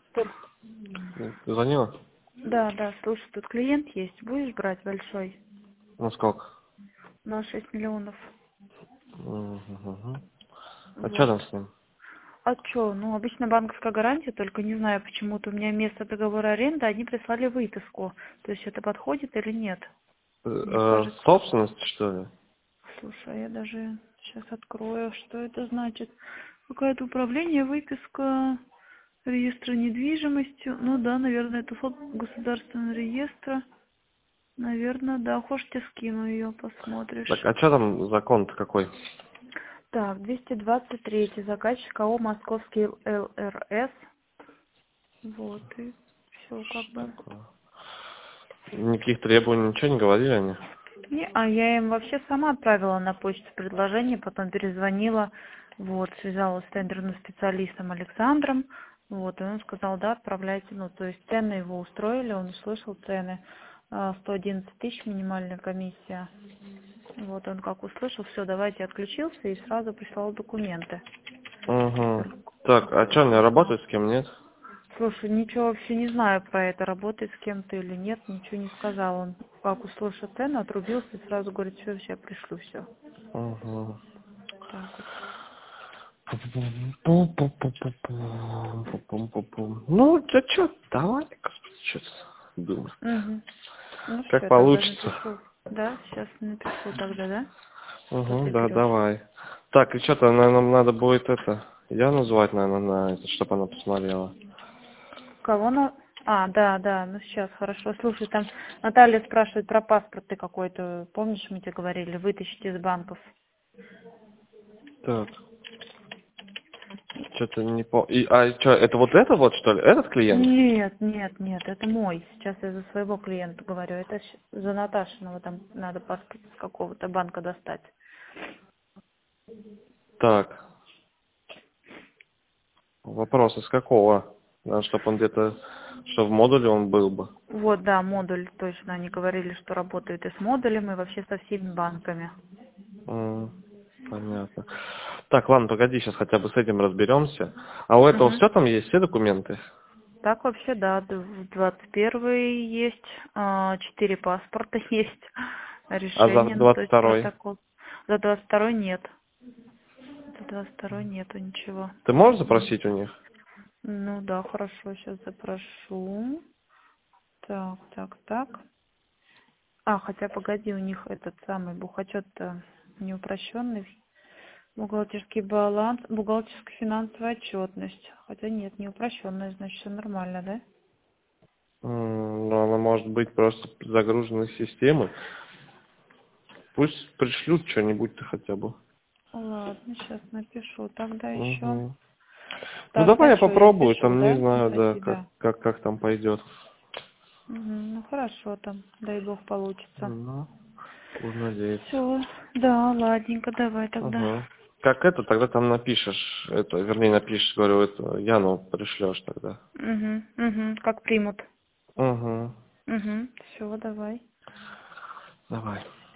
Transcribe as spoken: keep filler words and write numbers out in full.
Ты звонила? Да, да, слушай, тут клиент есть. Будешь брать большой? Ну сколько? На шесть миллионов. Угу. А что Вот. там с ним? А чё? Ну, обычно банковская гарантия, только не знаю, почему-то у меня вместо договора аренды они прислали выписку. То есть это подходит или нет? Э, Мне э, кажется. собственность, что ли? Слушай, а я даже сейчас открою, что это значит. Какое-то управление, выписка реестра недвижимости. Ну да, наверное, это фото государственного реестра. Наверное, да. Хочешь, я скину ее, Так, посмотришь. а что там закон-то какой? Так, двести двадцать три. Заказчик АО «Московский ЛРС». Вот, и все как бы. Такое. Никаких требований, ничего не говорили они? Не, а я им вообще сама отправила на почту предложение, потом перезвонила, вот, связалась с тендерным специалистом Александром, вот, и он сказал, да, отправляйте, ну, то есть цены его устроили, он услышал цены, а, сто одиннадцать тысяч минимальная комиссия, вот, он как услышал, все, давайте, отключился и сразу прислал документы. Угу. Так, а что, не работает с кем, нет? Слушай, ничего вообще не знаю про это, работает с кем-то или нет, ничего не сказал. Он как услышал цену, отрубился и сразу говорит, все, я пришлю все. Угу. Так вот. Ну, да что, давай, что думаю. Угу. Ну Как все, тогда получится. напишу. Да, сейчас напишу тогда, да? Что Угу, ты да, берешь? давай. Так, и что-то нам надо будет это, я назвать, наверное, на это, чтобы она посмотрела. Кого на... А, да, да, ну сейчас, хорошо. Слушай, там Наталья спрашивает про паспорт ты какой-то. Помнишь, мы тебе говорили, вытащить из банков? Так, что-то не по... И, а что, это вот это вот, что ли? Этот клиент? Нет, нет, нет, это мой. Сейчас я за своего клиента говорю. Это щ- за Наташиного там надо паспорт с какого-то банка достать. Так, вопрос из какого? Надо, чтобы он где-то, что в модуле он был бы. Вот, да, модуль, точно. Они говорили, что работают и с модулем, и вообще со всеми банками. М, понятно. Так, ладно, погоди, сейчас хотя бы с этим разберемся. А у этого Угу. все там есть, все документы? Так вообще, да, д- двадцать первый есть, а, четыре паспорта есть, А за решение, ну, то двадцать есть второй? протокол. За двадцать второй нет. За двадцать второй нету ничего. Ты можешь запросить у них? Ну да, хорошо, сейчас запрошу. Так, так, так. А, хотя погоди, у них этот самый бухучет-то неупрощенный. Бухгалтерский баланс, бухгалтерская финансовая отчетность. Хотя нет, неупрощенная, значит, все нормально, да? М, Ну, она может быть просто загружена из системы. Пусть пришлют что-нибудь-то хотя бы. Ладно, сейчас напишу. Тогда еще. Угу. Ну Так, давай я хорошо, я попробую, пишу, там не да, знаю, за да, как, тебя. как, как там пойдет. Мгм, ну хорошо там, дай бог получится. Ну, буду надеяться. Все, да, ладненько, давай тогда. Ага. Как это, тогда там напишешь, это, вернее напишешь, говорю, это, Яну пришлешь тогда. Угу, угу, как примут. Угу. Угу, все, давай. Давай.